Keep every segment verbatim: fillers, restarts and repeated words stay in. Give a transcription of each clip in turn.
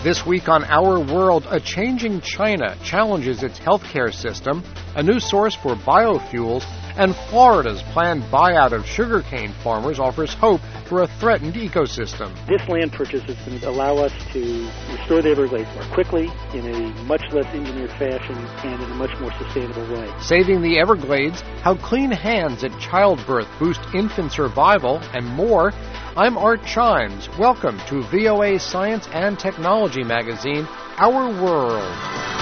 This week on Our World, a changing China challenges its healthcare system, a new source for biofuels, and Florida's planned buyout of sugarcane farmers offers hope for a threatened ecosystem. This land purchase is going to allow us to restore the Everglades more quickly, in a much less engineered fashion, and in a much more sustainable way. Saving the Everglades, how clean hands at childbirth boost infant survival, and more. I'm Art Chimes. Welcome to V O A Science and Technology magazine, Our World.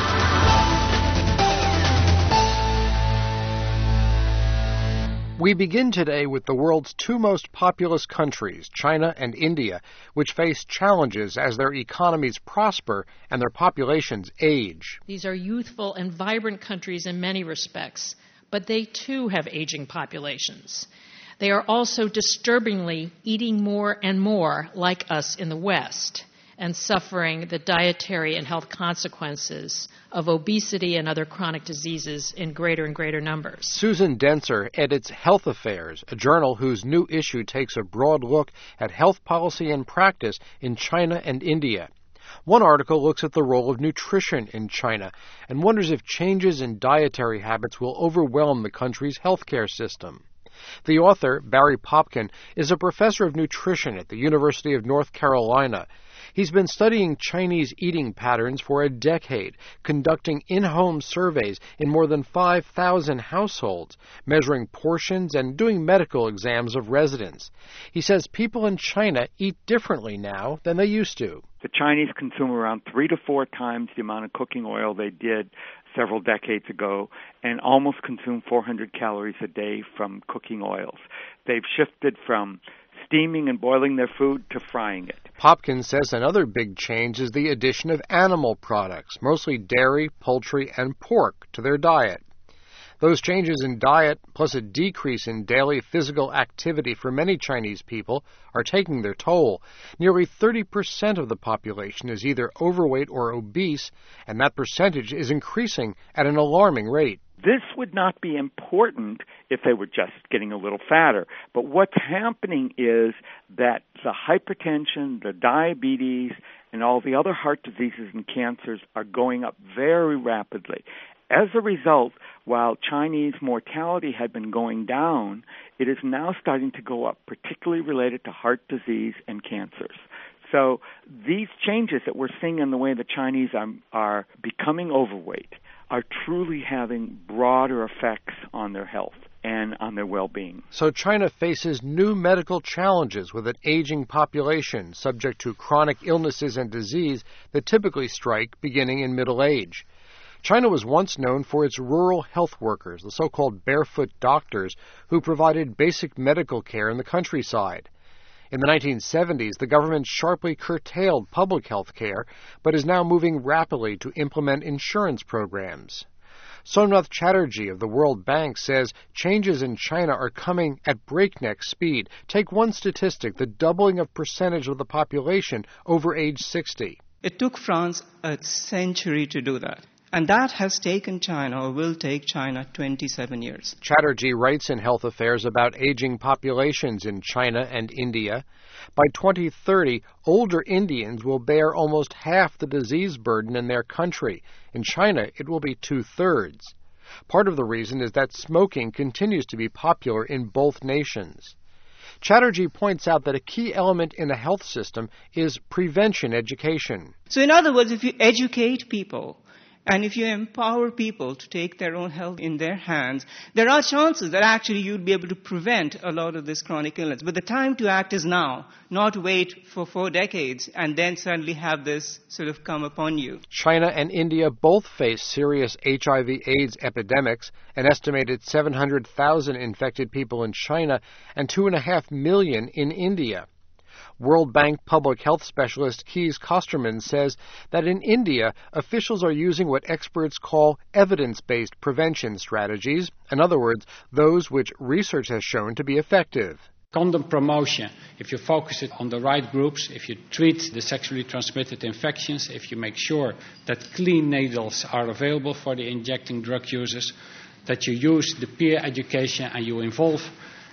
We begin today with the world's two most populous countries, China and India, which face challenges as their economies prosper and their populations age. These are youthful and vibrant countries in many respects, but they too have aging populations. They are also disturbingly eating more and more like us in the West and suffering the dietary and health consequences of obesity and other chronic diseases in greater and greater numbers. Susan Dentzer edits Health Affairs, a journal whose new issue takes a broad look at health policy and practice in China and India. One article looks at the role of nutrition in China and wonders if changes in dietary habits will overwhelm the country's healthcare system. The author, Barry Popkin, is a professor of nutrition at the University of North Carolina. He's been studying Chinese eating patterns for a decade, conducting in-home surveys in more than five thousand households, measuring portions and doing medical exams of residents. He says people in China eat differently now than they used to. The Chinese consume around three to four times the amount of cooking oil they did several decades ago, and almost consume four hundred calories a day from cooking oils. They've shifted from steaming and boiling their food to frying it. Popkins says another big change is the addition of animal products, mostly dairy, poultry, and pork, to their diet. Those changes in diet, plus a decrease in daily physical activity for many Chinese people, are taking their toll. Nearly thirty percent of the population is either overweight or obese, and that percentage is increasing at an alarming rate. This would not be important if they were just getting a little fatter. But what's happening is that the hypertension, the diabetes, and all the other heart diseases and cancers are going up very rapidly. As a result, while Chinese mortality had been going down, it is now starting to go up, particularly related to heart disease and cancers. So these changes that we're seeing in the way the Chinese are, are becoming overweight are truly having broader effects on their health and on their well-being. So China faces new medical challenges with an aging population subject to chronic illnesses and disease that typically strike beginning in middle age. China was once known for its rural health workers, the so-called barefoot doctors, who provided basic medical care in the countryside. In the nineteen seventies, the government sharply curtailed public health care, but is now moving rapidly to implement insurance programs. Somnath Chatterjee of the World Bank says changes in China are coming at breakneck speed. Take one statistic, the doubling of percentage of the population over age sixty. It took France a century to do that. And that has taken China, or will take China, twenty-seven years. Chatterjee writes in Health Affairs about aging populations in China and India. By twenty thirty, older Indians will bear almost half the disease burden in their country. In China, it will be two-thirds. Part of the reason is that smoking continues to be popular in both nations. Chatterjee points out that a key element in a health system is prevention education. So in other words, if you educate people, and if you empower people to take their own health in their hands, there are chances that actually you'd be able to prevent a lot of this chronic illness. But the time to act is now, not wait for four decades and then suddenly have this sort of come upon you. China and India both face serious H I V AIDS epidemics, an estimated seven hundred thousand infected people in China and two point five million in India. World Bank public health specialist Kees Kosterman says that in India, officials are using what experts call evidence-based prevention strategies, in other words, those which research has shown to be effective. Condom promotion, if you focus it on the right groups, if you treat the sexually transmitted infections, if you make sure that clean needles are available for the injecting drug users, that you use the peer education and you involve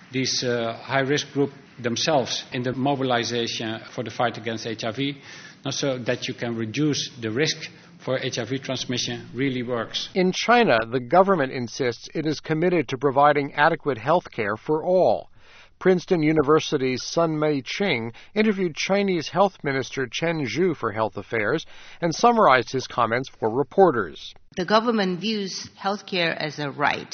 these uh, high-risk groups themselves in the mobilization for the fight against H I V, so that you can reduce the risk for H I V transmission really works. In China, the government insists it is committed to providing adequate health care for all. Princeton University's Sun Mei-ching interviewed Chinese Health Minister Chen Zhu for Health Affairs and summarized his comments for reporters. The government views healthcare as a right,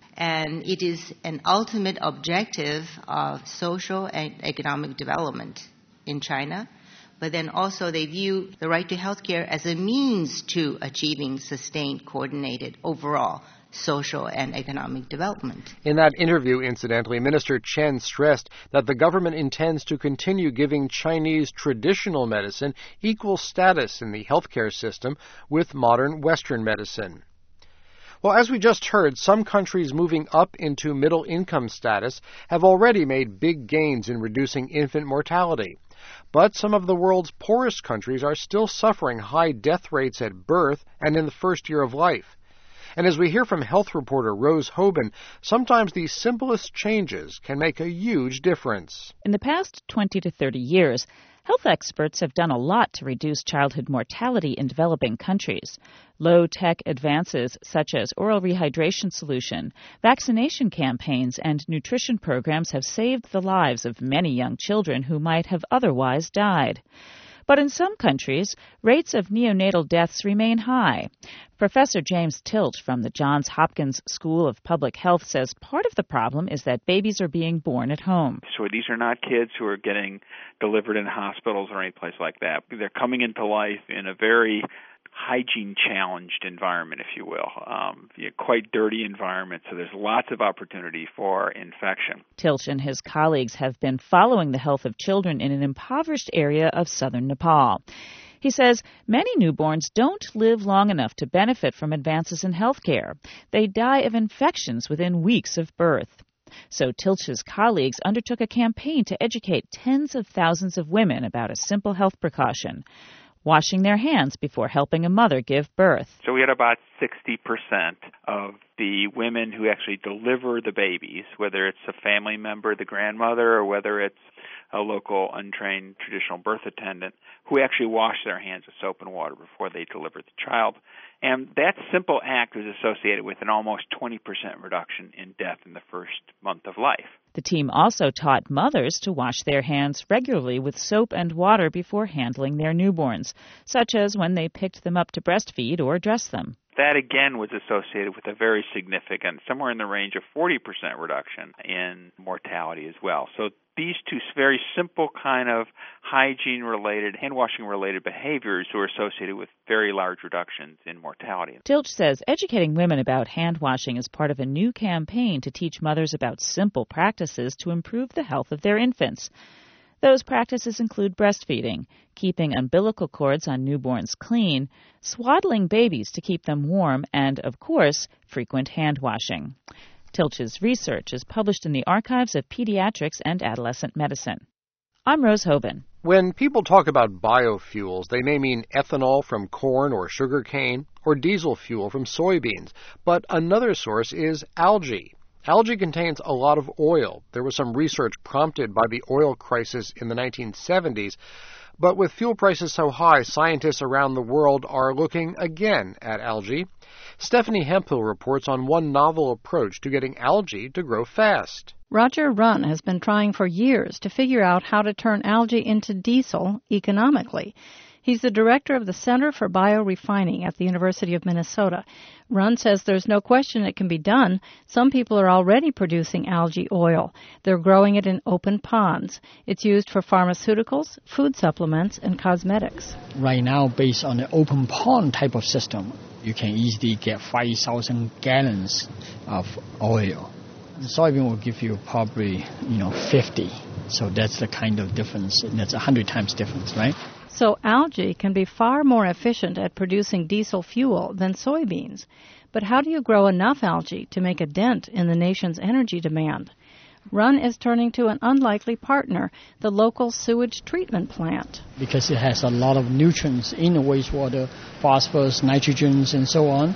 and it is an ultimate objective of social and economic development in China. But then also they view the right to healthcare as a means to achieving sustained, coordinated, overall social and economic development. In that interview, incidentally, Minister Chen stressed that the government intends to continue giving Chinese traditional medicine equal status in the healthcare system with modern Western medicine. Well, as we just heard, some countries moving up into middle income status have already made big gains in reducing infant mortality. But some of the world's poorest countries are still suffering high death rates at birth and in the first year of life. And as we hear from health reporter Rose Hoban, sometimes the simplest changes can make a huge difference. In the past twenty to thirty years, health experts have done a lot to reduce childhood mortality in developing countries. Low-tech advances such as oral rehydration solution, vaccination campaigns, and nutrition programs have saved the lives of many young children who might have otherwise died. But in some countries, rates of neonatal deaths remain high. Professor James Tilt from the Johns Hopkins School of Public Health says part of the problem is that babies are being born at home. So these are not kids who are getting delivered in hospitals or any place like that. They're coming into life in a very hygiene-challenged environment, if you will, um, quite dirty environment, so there's lots of opportunity for infection. Tilch and his colleagues have been following the health of children in an impoverished area of southern Nepal. He says many newborns don't live long enough to benefit from advances in health care. They die of infections within weeks of birth. So Tilch's colleagues undertook a campaign to educate tens of thousands of women about a simple health precaution: washing their hands before helping a mother give birth. So we had about sixty percent of the women who actually deliver the babies, whether it's a family member, the grandmother, or whether it's a local untrained traditional birth attendant, who actually wash their hands with soap and water before they deliver the child. And that simple act was associated with an almost twenty percent reduction in death in the first month of life. The team also taught mothers to wash their hands regularly with soap and water before handling their newborns, such as when they picked them up to breastfeed or dress them. That, again, was associated with a very significant, somewhere in the range of forty percent reduction in mortality as well. So these two very simple kind of hygiene-related, hand-washing-related behaviors were associated with very large reductions in mortality. Tilch says educating women about hand-washing is part of a new campaign to teach mothers about simple practices to improve the health of their infants. Those practices include breastfeeding, keeping umbilical cords on newborns clean, swaddling babies to keep them warm, and, of course, frequent hand-washing. Tilch's research is published in the Archives of Pediatrics and Adolescent Medicine. I'm Rose Hoban. When people talk about biofuels, they may mean ethanol from corn or sugar cane or diesel fuel from soybeans, but another source is algae. Algae contains a lot of oil. There was some research prompted by the oil crisis in the nineteen seventies, but with fuel prices so high, scientists around the world are looking again at algae. Stephanie Hemphill reports on one novel approach to getting algae to grow fast. Roger Runn has been trying for years to figure out how to turn algae into diesel economically. He's the director of the Center for Biorefining at the University of Minnesota. Runn says there's no question it can be done. Some people are already producing algae oil. They're growing it in open ponds. It's used for pharmaceuticals, food supplements, and cosmetics. Right now, based on the open pond type of system, you can easily get five thousand gallons of oil. The soybean will give you probably, you know, fifty. So that's the kind of difference. That's one hundred times difference, right? So algae can be far more efficient at producing diesel fuel than soybeans. But how do you grow enough algae to make a dent in the nation's energy demand? Runn is turning to an unlikely partner, the local sewage treatment plant. Because it has a lot of nutrients in the wastewater, phosphorus, nitrogens, and so on.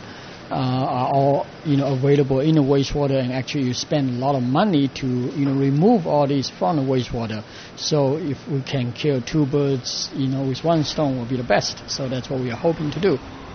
uh, are all, you know, available in the wastewater, and actually you spend a lot of money to, you know, remove all these from the wastewater. So if we can kill two birds, you know, with one stone, will be the best. So that's what we are hoping to do.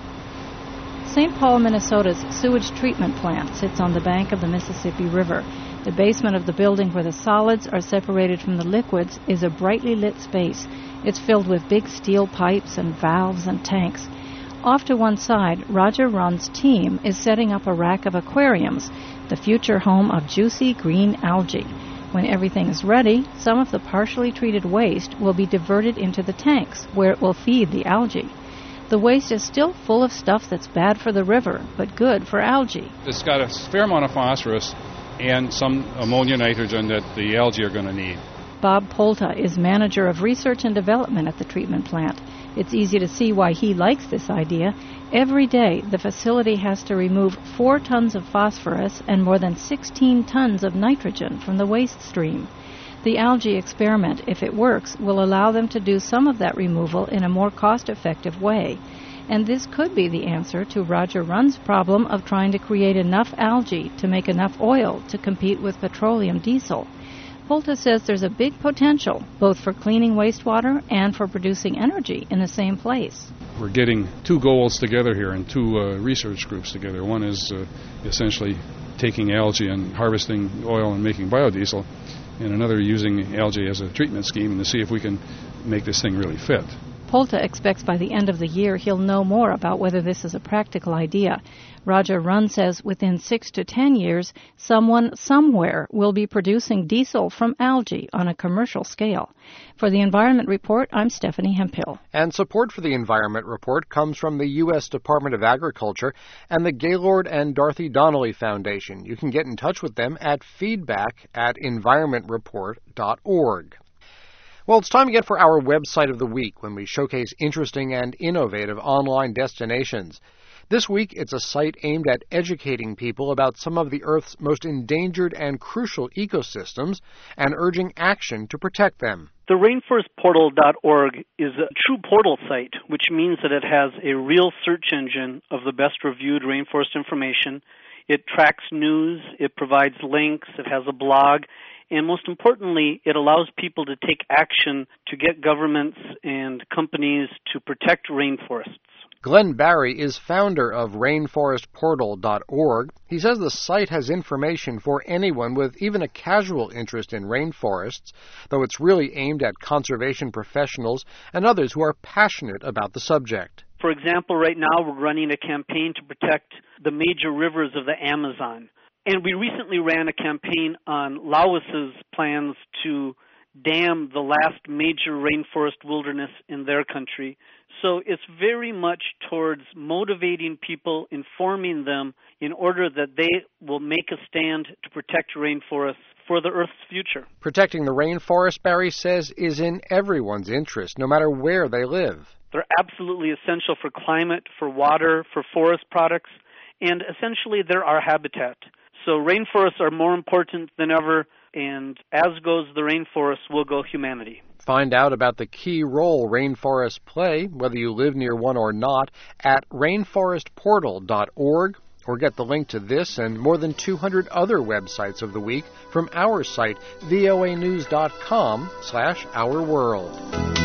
Saint Paul, Minnesota's sewage treatment plant sits on the bank of the Mississippi River. The basement of the building where the solids are separated from the liquids is a brightly lit space. It's filled with big steel pipes and valves and tanks. Off to one side, Roger Run's team is setting up a rack of aquariums, the future home of juicy green algae. When everything is ready, some of the partially treated waste will be diverted into the tanks, where it will feed the algae. The waste is still full of stuff that's bad for the river, but good for algae. It's got a fair amount of phosphorus and some ammonia nitrogen that the algae are going to need. Bob Polta is manager of research and development at the treatment plant. It's easy to see why he likes this idea. Every day, the facility has to remove four tons of phosphorus and more than sixteen tons of nitrogen from the waste stream. The algae experiment, if it works, will allow them to do some of that removal in a more cost-effective way. And this could be the answer to Roger Run's problem of trying to create enough algae to make enough oil to compete with petroleum diesel. Polta says there's a big potential, both for cleaning wastewater and for producing energy in the same place. We're getting two goals together here and two uh, research groups together. One is uh, essentially taking algae and harvesting oil and making biodiesel, and another using algae as a treatment scheme and to see if we can make this thing really fit. Polta expects by the end of the year he'll know more about whether this is a practical idea. Roger Run says within six to ten years, someone somewhere will be producing diesel from algae on a commercial scale. For the Environment Report, I'm Stephanie Hemphill. And support for the Environment Report comes from the U S Department of Agriculture and the Gaylord and Dorothy Donnelly Foundation. You can get in touch with them at feedback at environment report dot org. Well, it's time again for our website of the week, when we showcase interesting and innovative online destinations. This week, it's a site aimed at educating people about some of the Earth's most endangered and crucial ecosystems and urging action to protect them. The rainforest portal dot org is a true portal site, which means that it has a real search engine of the best reviewed rainforest information. It tracks news, it provides links, it has a blog, and most importantly, it allows people to take action to get governments and companies to protect rainforests. Glenn Barry is founder of rainforest portal dot org. He says the site has information for anyone with even a casual interest in rainforests, though it's really aimed at conservation professionals and others who are passionate about the subject. For example, right now we're running a campaign to protect the major rivers of the Amazon. And we recently ran a campaign on Laos's plans to dam the last major rainforest wilderness in their country. So it's very much towards motivating people, informing them in order that they will make a stand to protect rainforests for the Earth's future. Protecting the rainforest, Barry says, is in everyone's interest, no matter where they live. They're absolutely essential for climate, for water, for forest products, and essentially they're our habitat. So rainforests are more important than ever, and as goes the rainforest, will go humanity. Find out about the key role rainforests play, whether you live near one or not, at rainforest portal dot org, or get the link to this and more than two hundred other websites of the week from our site, voa news dot com slash our world.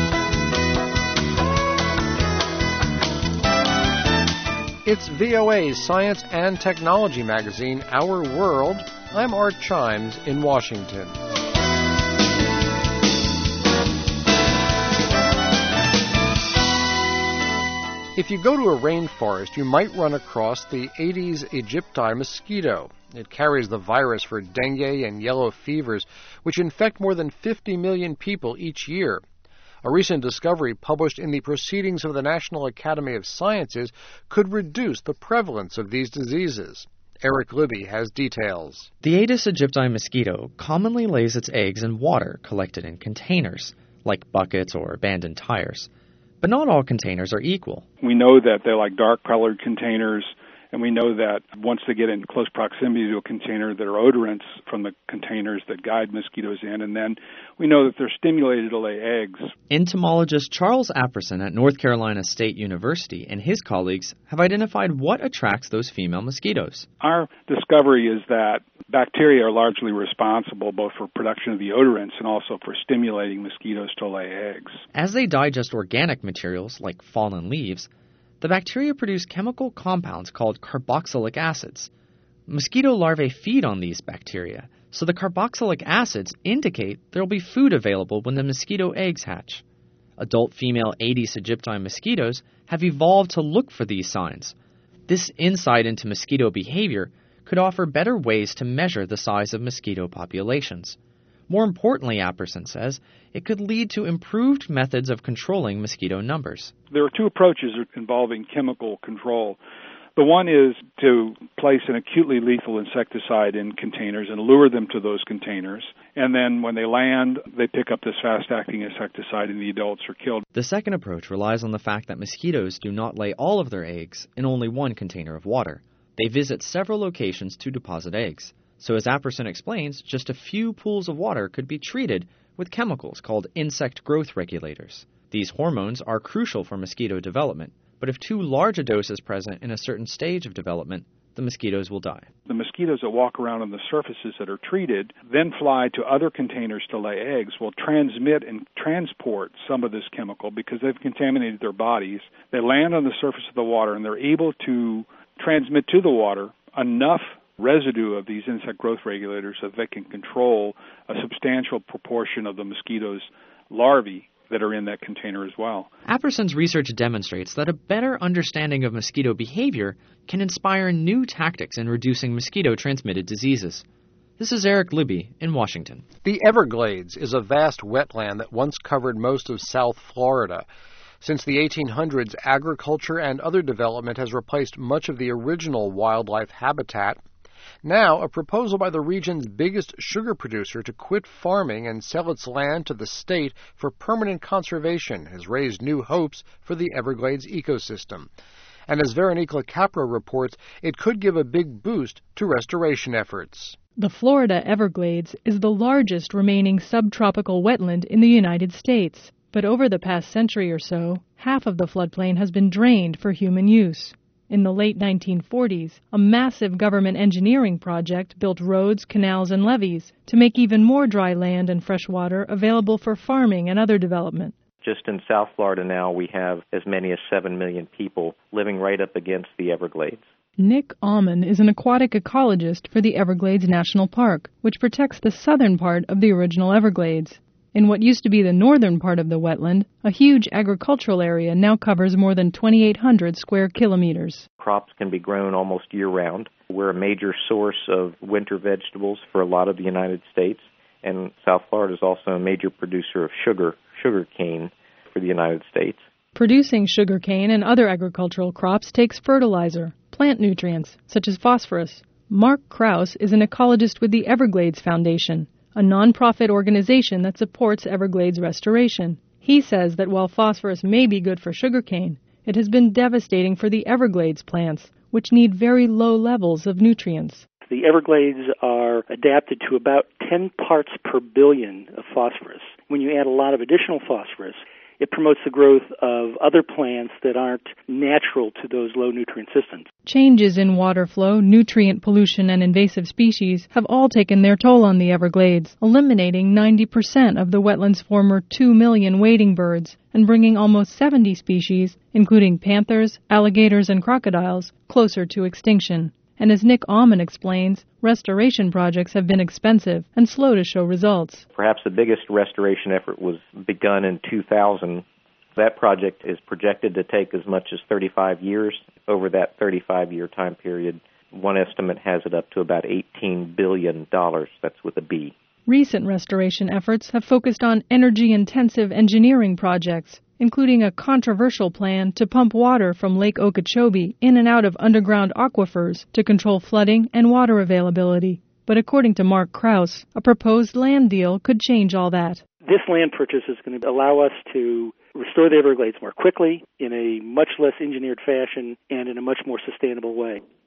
It's V O A's Science and Technology magazine, Our World. I'm Art Chimes in Washington. If you go to a rainforest, you might run across the Aedes aegypti mosquito. It carries the virus for dengue and yellow fevers, which infect more than fifty million people each year. A recent discovery published in the Proceedings of the National Academy of Sciences could reduce the prevalence of these diseases. Eric Libby has details. The Aedes aegypti mosquito commonly lays its eggs in water collected in containers, like buckets or abandoned tires. But not all containers are equal. We know that they like dark-colored containers, And we know that once they get in close proximity to a container, there are odorants from the containers that guide mosquitoes in, and then we know that they're stimulated to lay eggs. Entomologist Charles Apperson at North Carolina State University and his colleagues have identified what attracts those female mosquitoes. Our discovery is that bacteria are largely responsible both for production of the odorants and also for stimulating mosquitoes to lay eggs. As they digest organic materials like fallen leaves, the bacteria produce chemical compounds called carboxylic acids. Mosquito larvae feed on these bacteria, so the carboxylic acids indicate there will be food available when the mosquito eggs hatch. Adult female Aedes aegypti mosquitoes have evolved to look for these signs. This insight into mosquito behavior could offer better ways to measure the size of mosquito populations. More importantly, Apperson says, it could lead to improved methods of controlling mosquito numbers. There are two approaches involving chemical control. The one is to place an acutely lethal insecticide in containers and lure them to those containers. And then when they land, they pick up this fast-acting insecticide and the adults are killed. The second approach relies on the fact that mosquitoes do not lay all of their eggs in only one container of water. They visit several locations to deposit eggs. So as Apperson explains, just a few pools of water could be treated with chemicals called insect growth regulators. These hormones are crucial for mosquito development, but if too large a dose is present in a certain stage of development, the mosquitoes will die. The mosquitoes that walk around on the surfaces that are treated, then fly to other containers to lay eggs, will transmit and transport some of this chemical because they've contaminated their bodies. They land on the surface of the water and they're able to transmit to the water enough residue of these insect growth regulators so that they can control a substantial proportion of the mosquitoes' larvae that are in that container as well. Apperson's research demonstrates that a better understanding of mosquito behavior can inspire new tactics in reducing mosquito-transmitted diseases. This is Eric Libby in Washington. The Everglades is a vast wetland that once covered most of South Florida. Since the eighteen hundreds, agriculture and other development has replaced much of the original wildlife habitat. Now, a proposal by the region's biggest sugar producer to quit farming and sell its land to the state for permanent conservation has raised new hopes for the Everglades ecosystem. And as Veronique LaCapra reports, it could give a big boost to restoration efforts. The Florida Everglades is the largest remaining subtropical wetland in the United States. But over the past century or so, half of the floodplain has been drained for human use. In the late nineteen forties, a massive government engineering project built roads, canals, and levees to make even more dry land and fresh water available for farming and other development. Just in South Florida now, we have as many as seven million people living right up against the Everglades. Nick Aumann is an aquatic ecologist for the Everglades National Park, which protects the southern part of the original Everglades. In what used to be the northern part of the wetland, a huge agricultural area now covers more than twenty-eight hundred square kilometers. Crops can be grown almost year-round. We're a major source of winter vegetables for a lot of the United States, and South Florida is also a major producer of sugar, sugar cane for the United States. Producing sugar cane and other agricultural crops takes fertilizer, plant nutrients, such as phosphorus. Mark Krause is an ecologist with the Everglades Foundation, a nonprofit organization that supports Everglades restoration. He says that while phosphorus may be good for sugarcane, it has been devastating for the Everglades plants, which need very low levels of nutrients. The Everglades are adapted to about ten parts per billion of phosphorus. When you add a lot of additional phosphorus, it promotes the growth of other plants that aren't natural to those low nutrient systems. Changes in water flow, nutrient pollution, and invasive species have all taken their toll on the Everglades, eliminating ninety percent of the wetland's former two million wading birds and bringing almost seventy species, including panthers, alligators, and crocodiles, closer to extinction. And as Nick Aumann explains, restoration projects have been expensive and slow to show results. Perhaps the biggest restoration effort was begun in two thousand. That project is projected to take as much as thirty-five years. Over that thirty-five year time period, one estimate has it up to about eighteen billion dollars. That's with a B. Recent restoration efforts have focused on energy-intensive engineering projects, including a controversial plan to pump water from Lake Okeechobee in and out of underground aquifers to control flooding and water availability. But according to Mark Krause, a proposed land deal could change all that. This land purchase is going to allow us to restore the Everglades more quickly, in a much less engineered fashion, and in a much more sustainable way.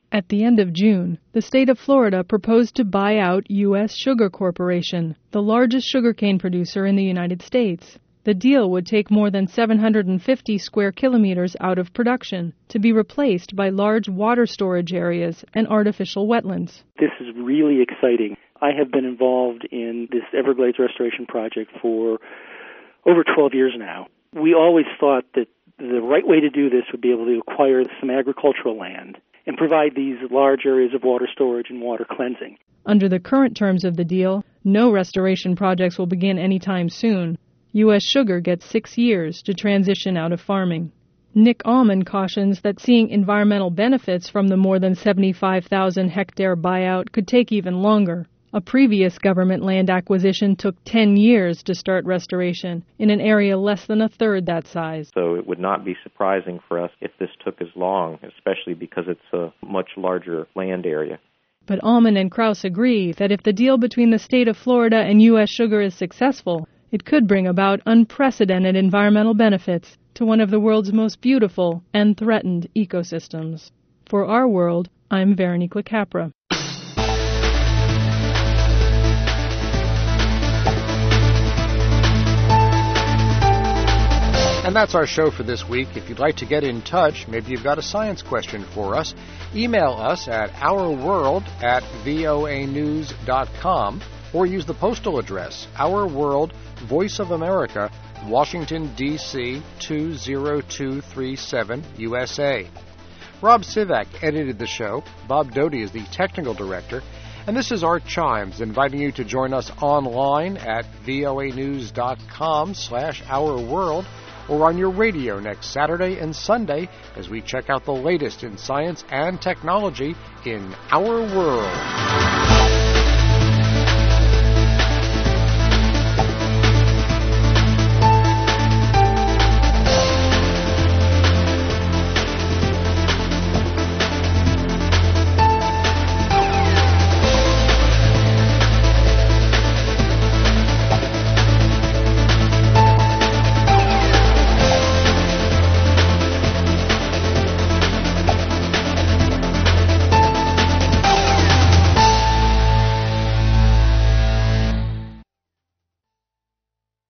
At the end of June, the state of Florida proposed to buy out U S Sugar Corporation, the largest sugarcane producer in the United States. The deal would take more than seven hundred fifty square kilometers out of production to be replaced by large water storage areas and artificial wetlands. This is really exciting. I have been involved in this Everglades restoration project for over twelve years now. We always thought that the right way to do this would be able to acquire some agricultural land and provide these large areas of water storage and water cleansing. Under the current terms of the deal, no restoration projects will begin anytime soon. U S Sugar gets six years to transition out of farming. Nick Almond cautions that seeing environmental benefits from the more than seventy-five thousand hectare buyout could take even longer. A previous government land acquisition took ten years to start restoration in an area less than a third that size. So it would not be surprising for us if this took as long, especially because it's a much larger land area. But Almond and Krause agree that if the deal between the state of Florida and U S Sugar is successful, it could bring about unprecedented environmental benefits to one of the world's most beautiful and threatened ecosystems. For Our World, I'm Veronique LeCapra. And that's our show for this week. If you'd like to get in touch, maybe you've got a science question for us, email us at ourworld at voa news dot com or use the postal address, Our World, Voice of America, Washington, D C two zero two three seven, U S A. Rob Sivak edited the show. Bob Doty is the technical director. And this is Art Chimes, inviting you to join us online at voa news dot com slash our world or on your radio next Saturday and Sunday as we check out the latest in science and technology in our world.